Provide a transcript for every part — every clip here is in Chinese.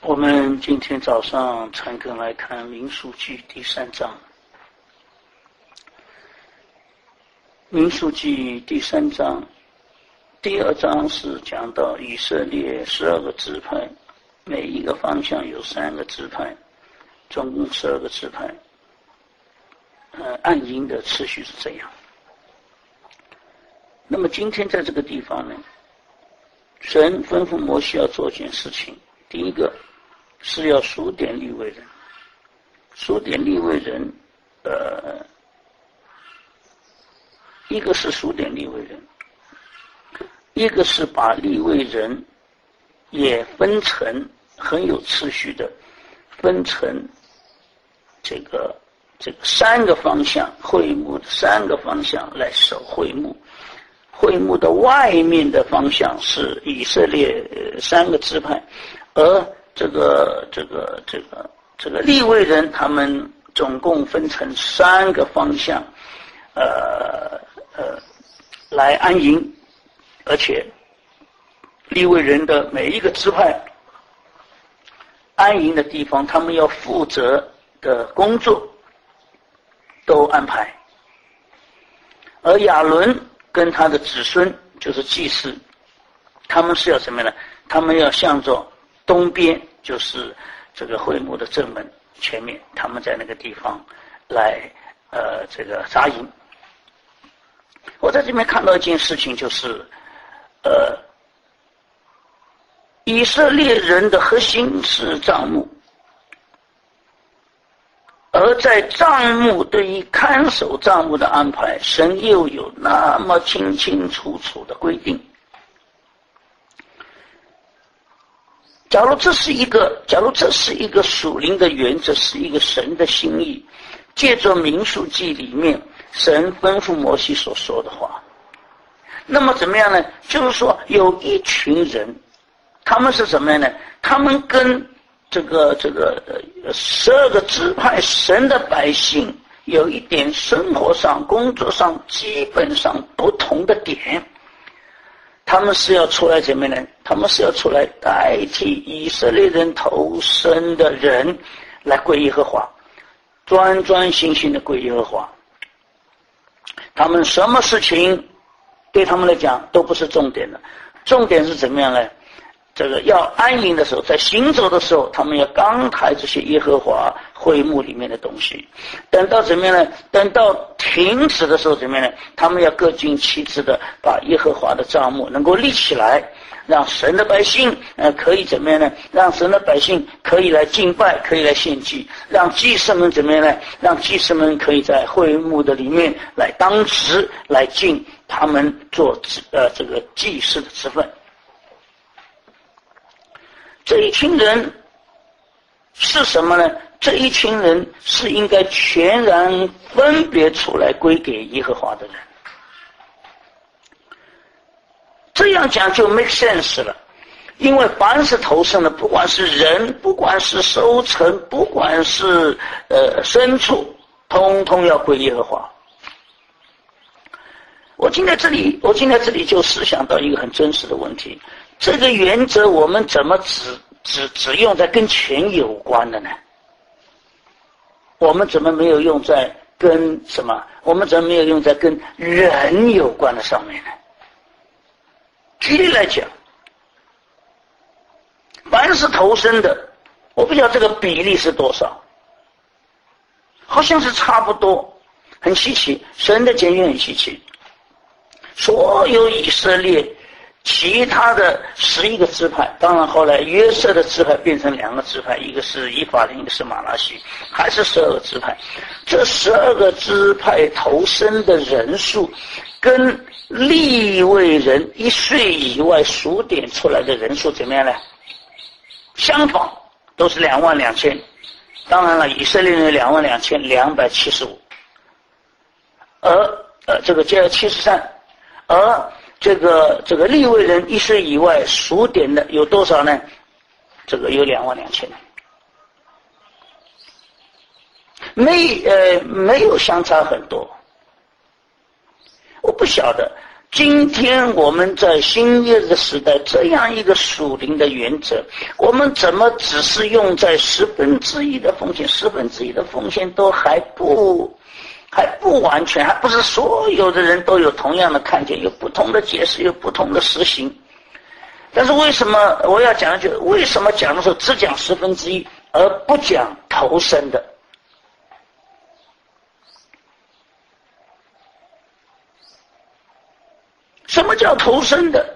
我们今天早上参课来看民数记第3章。民数记第3章，第2章是讲到以色列12个支派，每一个方向有3个支派，总共12个支派。按营的次序是这样。那么今天在这个地方呢，神吩咐摩西要做一件事情，第一个是要数点利未人，数点利未人，一个是数点利未人，一个是把利未人也分成很有次序的，分成这个3个方向，会幕的3个方向来守会幕。会幕的外面的方向是以色列3个支派，而这个利未人他们总共分成3个方向，来安营，而且利未人的每一个支派安营的地方，他们要负责的工作都安排，而亚伦跟他的子孙就是祭司，他们是要什么呢？他们要向着东边，就是这个会幕的正门前面，他们在那个地方来扎营。我在这边看到一件事情，就是以色列人的核心是帐幕，而在帐幕对于看守帐幕的安排，神又有那么清清楚楚的规定。假如这是一个属灵的原则，是一个神的心意，借着民数记里面神吩咐摩西所说的话，那么怎么样呢？就是说有一群人，他们是什么样呢？他们跟这个12个支派神的百姓有一点生活上工作上基本上不同的点，他们是要出来怎么呢？他们是要出来代替以色列人投生的人来归耶和华，专心的归耶和华。他们什么事情对他们来讲都不是重点的，重点是怎么样呢？这个要安营的时候，在行走的时候，他们要刚抬这些耶和华会幕里面的东西。等到怎么样呢？等到停止的时候怎么样呢？他们要各尽其职的把耶和华的帐幕能够立起来，让神的百姓可以怎么样呢？让神的百姓可以来敬拜，可以来献祭，让祭司们怎么样呢？让祭司们可以在会幕的里面来当值，来尽他们做这个祭司的职分。这一群人是什么呢？这一群人是应该全然分别出来归给耶和华的人。这样讲就 make sense 了，因为凡是投生的，不管是人，不管是收成，不管是牲畜，通通要归耶和华。我今天这里就思想到一个很真实的问题，这个原则我们怎么只用在跟钱有关的呢？我们怎么没有用在跟什么？我们怎么没有用在跟人有关的上面呢？举例来讲，凡是投生的，我不知道这个比例是多少，好像是差不多，很稀奇，神的检验很稀奇。所有以色列其他的11个支派，当然后来约瑟的支派变成2个支派，一个是以法莲，一个是玛拿西，还是12个支派。这12个支派投生的人数跟利未人1岁以外数点出来的人数怎么样呢？相仿，都是22000。当然了，以色列人22275，而这个73，而这个利未人1岁以外数点的有多少呢？这个有22000，没有相差很多。我不晓得今天我们在新约的时代，这样一个属灵的原则，我们怎么只是用在1/10的奉献？1/10的奉献都还不完全，还不是所有的人都有同样的看见，有不同的解释，有不同的实行。但是为什么我要讲的就是为什么讲的时候只讲1/10，而不讲头生的？什么叫头生的？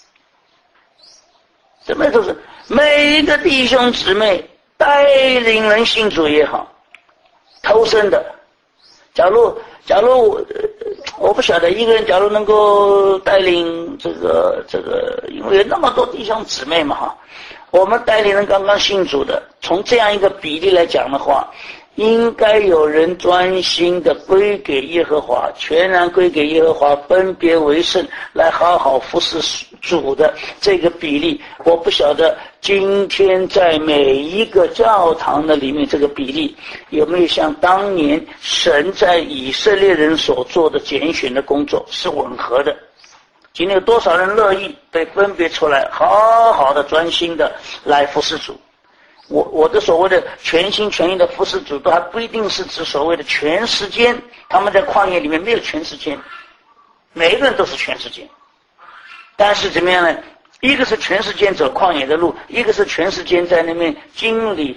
什么都是每一个弟兄姊妹带领人信主也好，头生的。假如我不晓得一个人假如能够带领这个，因为有那么多弟兄姊妹嘛哈，我们带领人刚刚信主的，从这样一个比例来讲的话，应该有人专心的归给耶和华，全然归给耶和华，分别为圣，来好好服侍主的这个比例，我不晓得今天在每一个教堂的里面这个比例有没有像当年神在以色列人所做的拣选的工作是吻合的。今天有多少人乐意被分别出来，好好的专心的来服侍主？我的所谓的全心全意的服侍主，都还不一定是指所谓的全时间。他们在旷野里面没有全时间，每一个人都是全时间。但是怎么样呢？一个是全时间走旷野的路，一个是全时间在那边经理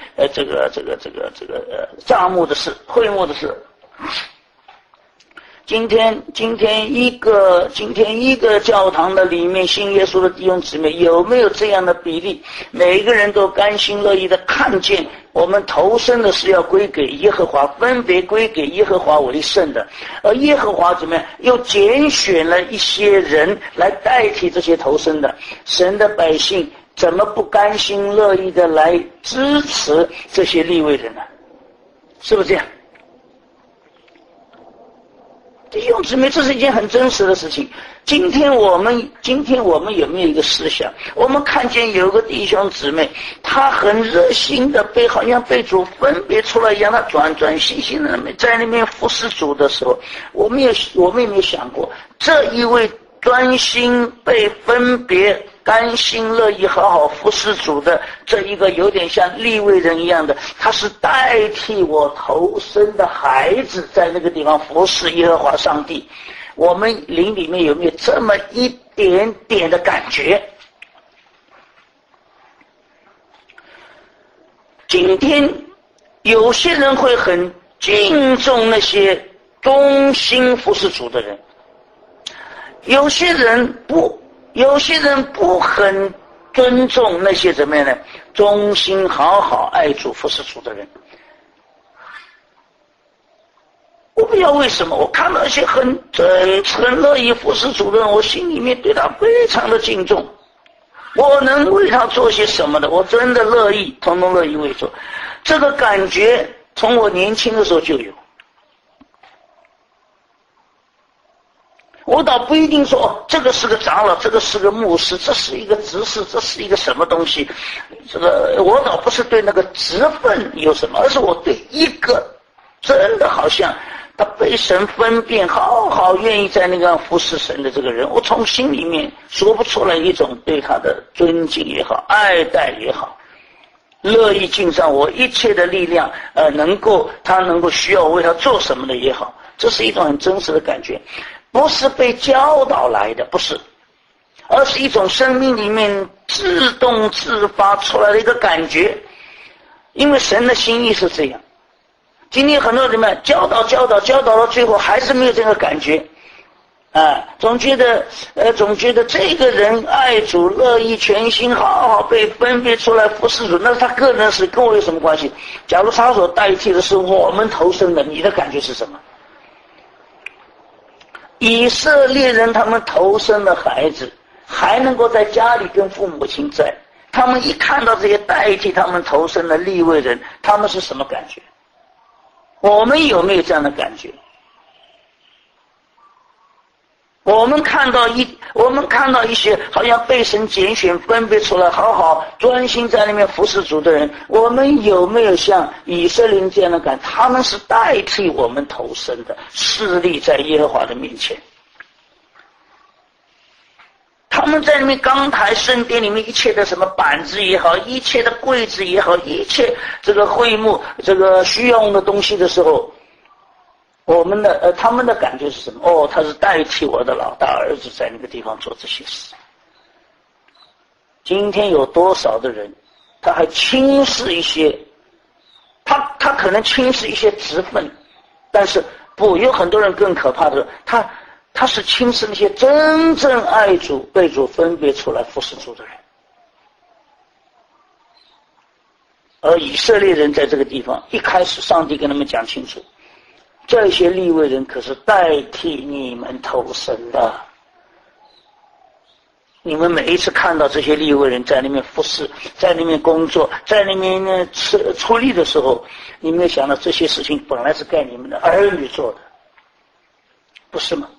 账目的事、会幕的事。今天一个教堂的里面信耶稣的弟兄姊妹有没有这样的比例？每一个人都甘心乐意的看见我们投生的是要归给耶和华，分别归给耶和华为圣的，而耶和华怎么样？又拣选了一些人来代替这些投生的神的百姓，怎么不甘心乐意的来支持这些利未人呢？是不是这样？弟兄姊妹，这是一件很真实的事情。今天我们有没有一个思想？我们看见有个弟兄姊妹，他很热心的好像被主分别出来一样，他专心的在那边服侍主的时候，我们有没有想过，这一位专心被分别甘心乐意好好服侍主的这一个有点像利未人一样的，他是代替我投生的孩子在那个地方服侍耶和华上帝。我们灵里面有没有这么一点点的感觉？今天有些人会很敬重那些忠心服侍主的人，有些人不很尊重那些怎么样呢？忠心好好爱主服侍主的人。我不知道为什么，我看到一些很真诚乐意服侍主的人，我心里面对他非常的敬重。我能为他做些什么的，我真的乐意，统统乐意为做。这个感觉从我年轻的时候就有。我倒不一定说这个是个长老，这个是个牧师，这是一个执事，这是一个什么东西。我倒不是对那个职分有什么，而是我对一个真的好像他被神分辨，好好愿意在那个服侍神的这个人，我从心里面说不出来一种对他的尊敬也好，爱戴也好，乐意尽上我一切的力量，他能够需要我为他做什么的也好，这是一种很真实的感觉，不是被教导来的，不是，而是一种生命里面自动自发出来的一个感觉，因为神的心意是这样。今天很多人们教导到最后还是没有这个感觉，总觉得这个人爱主乐意全心好好被分别出来服侍主，那是他个人的事，跟我有什么关系？假如他所代替的是我们投生的，你的感觉是什么？以色列人他们投生的孩子还能够在家里跟父母亲在，他们一看到这些代替他们投生的利未人，他们是什么感觉？我们有没有这样的感觉？我们看到一些好像被神拣选分别出来好好专心在那边服侍主的人，我们有没有像以色列人这样的感觉？他们是代替我们投生的，侍立在耶和华的面前。 他们在里面钢台圣殿里面一切的什么板子也好，一切的柜子也好，一切这个会幕这个需要用的东西的时候，他们的感觉是什么？哦，他是代替我的老大儿子在那个地方做这些事。今天有多少的人，他还轻视一些，他可能轻视一些职分，但是不，有很多人更可怕的，他是轻视那些真正爱主、被主分别出来服侍主的人。而以色列人在这个地方，一开始上帝跟他们讲清楚，这些利未人可是代替你们投生的。你们每一次看到这些利未人在那边服侍，在那边工作，在那边出力的时候，你们想到这些事情本来是该你们的儿女做的，不是吗？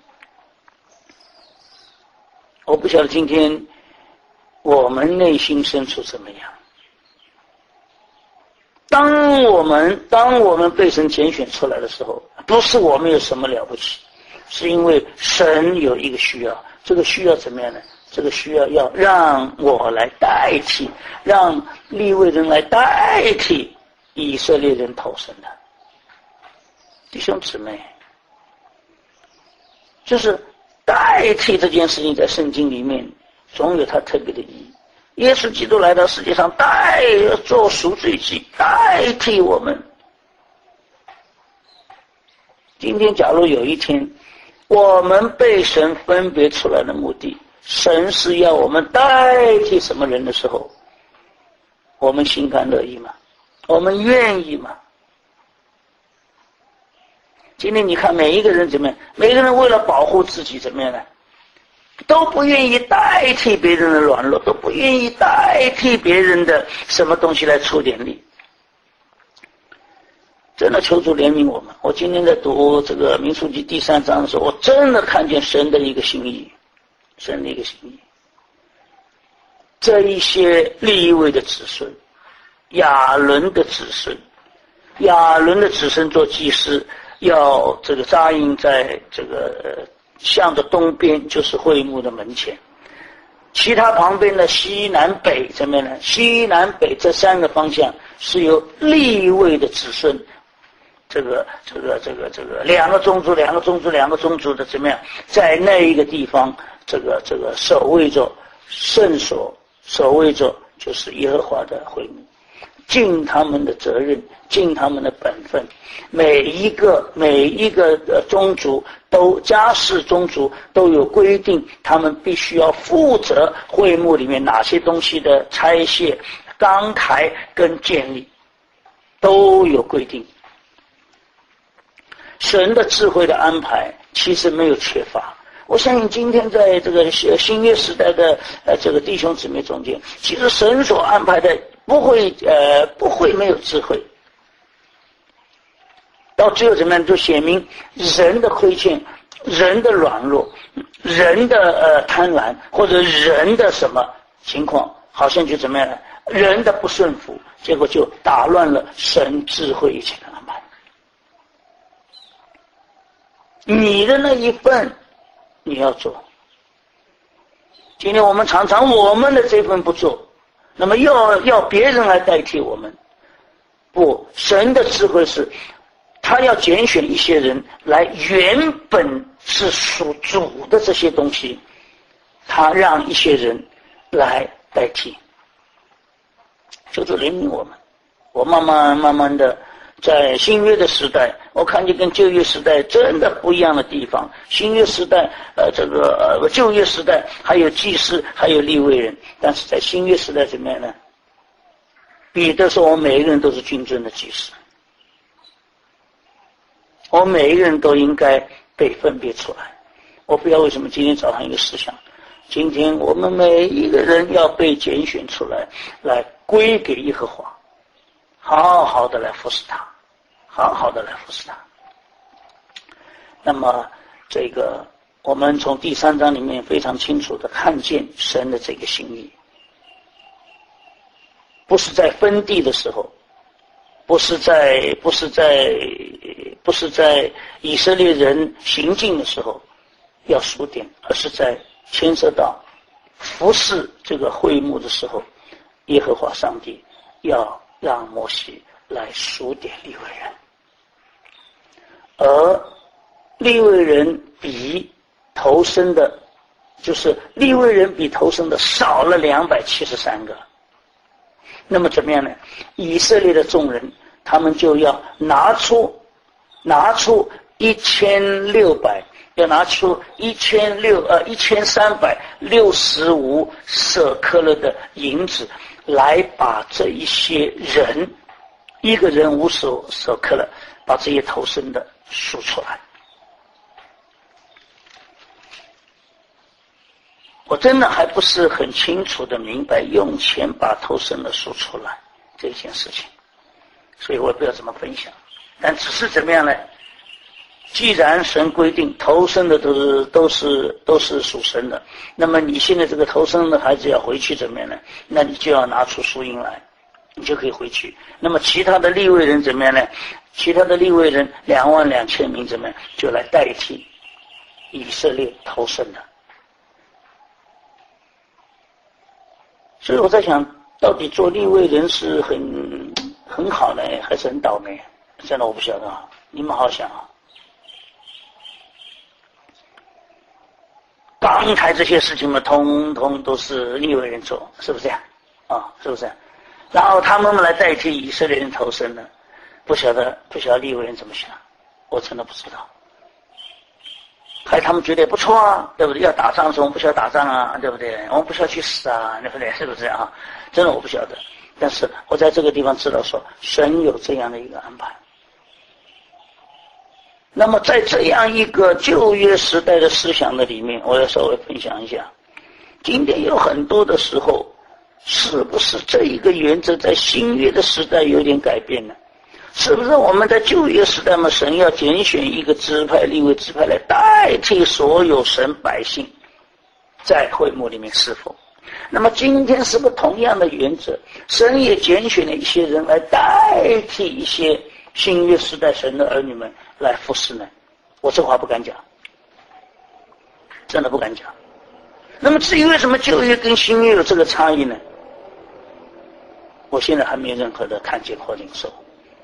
我不晓得今天我们内心深处怎么样。当我们被神拣选出来的时候，不是我们有什么了不起，是因为神有一个需要。这个需要怎么样呢？这个需要让我来代替，让利未人来代替以色列人投生的。弟兄姊妹，就是代替这件事情在圣经里面总有它特别的意义。耶稣基督来到世界上，做赎罪祭，代替我们。今天假如有一天我们被神分别出来的目的，神是要我们代替什么人的时候，我们心甘乐意吗？我们愿意吗？今天你看每一个人怎么样？每个人为了保护自己怎么样呢？都不愿意代替别人的软弱，都不愿意代替别人的什么东西来出点力。真的求主怜悯我们。我今天在读这个民数记第3章的时候，我真的看见神的一个心意，神的一个心意。这一些利未的子孙，亚伦的子孙做祭司，要这个扎营在这个向着东边，就是会幕的门前。其他旁边的西南北怎么样呢？西南北这3个方向是由利未的子孙，这个两个宗族的怎么样，在那一个地方，这个守卫着圣所，守卫着就是耶和华的会幕，尽他们的责任，尽他们的本分。每一个宗族家世宗族都有规定，他们必须要负责会幕里面哪些东西的拆卸、钢台跟建立，都有规定。神的智慧的安排其实没有缺乏。我相信今天在这个新约时代的这个弟兄姊妹中间，其实神所安排的不会没有智慧。到最后怎么样，就显明人的亏欠，人的软弱，人的贪婪，或者人的什么情况，好像就怎么样呢？人的不顺服，结果就打乱了神智慧一切的安排。你的那一份你要做。今天我们常常我们的这份不做，那么要别人来代替我们。不，神的智慧是他要拣选一些人来，原本是属主的这些东西，他让一些人来代替。求主怜悯我们。我慢慢的在新约的时代，我看见跟旧约时代真的不一样的地方。新约时代旧约时代还有祭司，还有利未人，但是在新约时代怎么样呢？彼得说我们每一个人都是君尊的祭司，我们每一个人都应该被分别出来。我不知道为什么今天早上一个思想，今天我们每一个人要被拣选出来，来归给耶和华，好好的来服侍他，好好的来服侍他。那么这个我们从第3章里面非常清楚的看见神的这个心意，不是在分地的时候，不是在以色列人行进的时候要数点，而是在牵涉到服侍这个会幕的时候，耶和华上帝要让摩西来数点利未人，而利未人比头生的，就是利未人比头生的少了273个。那么怎么样呢？以色列的众人他们就要拿出1600，要拿出1365舍克勒的银子，来把这一些人，一个人5舍克勒，把这些头生的数出来。我真的还不是很清楚的明白用钱把头生的数出来这件事情，所以我也不要这么分享。但只是怎么样呢？既然神规定头生的都是属神的，那么你现在这个头生的孩子要回去怎么样呢？那你就要拿出赎银来，你就可以回去。那么其他的利未人怎么样呢？其他的利未人22000名怎么样？就来代替以色列头生的。所以我在想，到底做利未人是很好呢，还是很倒霉？真的我不晓得啊，你们好好想啊。刚才这些事情嘛，通通都是利未人做，是不是这样？啊，是不是？然后他们来代替以色列人投生呢？不晓得利未人怎么想，我真的不知道。还他们觉得也不错啊，对不对？要打仗的时候我们不需要打仗啊，对不对？我们不需要去死啊，对不对？是不是啊？真的我不晓得，但是我在这个地方知道说，神有这样的一个安排。那么在这样一个旧约时代的思想的里面，我要稍微分享一下。今天有很多的时候，是不是这一个原则在新约的时代有点改变呢？是不是我们在旧约时代嘛，神要拣选一个支派，利未支派来代替所有神百姓在会幕里面侍奉？那么今天是不是同样的原则，神也拣选了一些人来代替一些新约时代神的儿女们来服侍呢？我这话不敢讲，真的不敢讲。那么至于为什么旧约跟新约有这个差异呢？我现在还没有任何的看见或领受。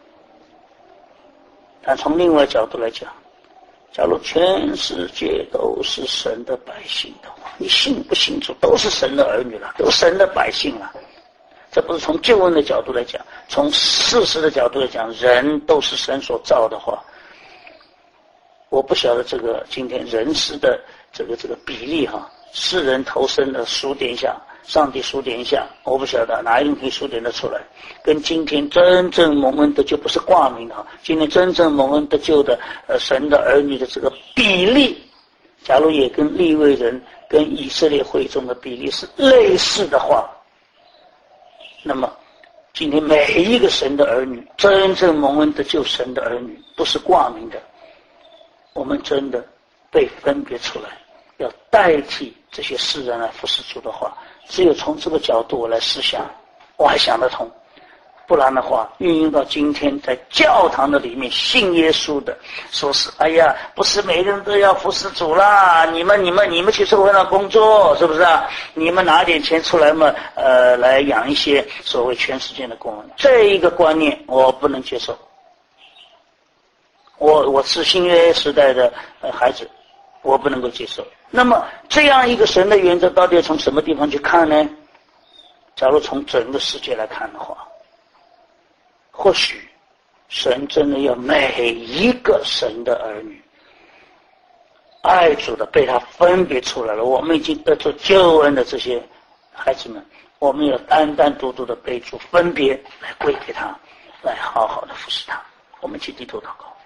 但从另外角度来讲，假如全世界都是神的百姓的话，你信不信主都是神的儿女了，都是神的百姓了。这不是从救恩的角度来讲，从事实的角度来讲，人都是神所造的话，我不晓得这个今天人事的这个比例哈，世人投身的数点一下，上帝数点一下，我不晓得哪一人可以数点得出来。跟今天真正蒙恩得救不是挂名的哈，今天真正蒙恩得救的神的儿女的这个比例，假如也跟利未人跟以色列会众的比例是类似的话，那么今天每一个神的儿女，真正蒙恩得救神的儿女，不是挂名的，我们真的被分别出来，要代替这些世人来服侍主的话，只有从这个角度我来思想，我还想得通。不然的话，运用到今天在教堂的里面信耶稣的，说是哎呀，不是每个人都要服侍主啦，你们去社会上工作，是不是啊？你们拿点钱出来嘛，来养一些所谓全世界的工人，这一个观念我不能接受。我是新约时代的孩子，我不能够接受。那么这样一个神的原则到底要从什么地方去看呢？假如从整个世界来看的话，或许神真的要每一个神的儿女爱主的被他分别出来了，我们已经得到救恩的这些孩子们，我们要单单独独的被主分别来归给他，来好好的服侍他。我们去低头祷告。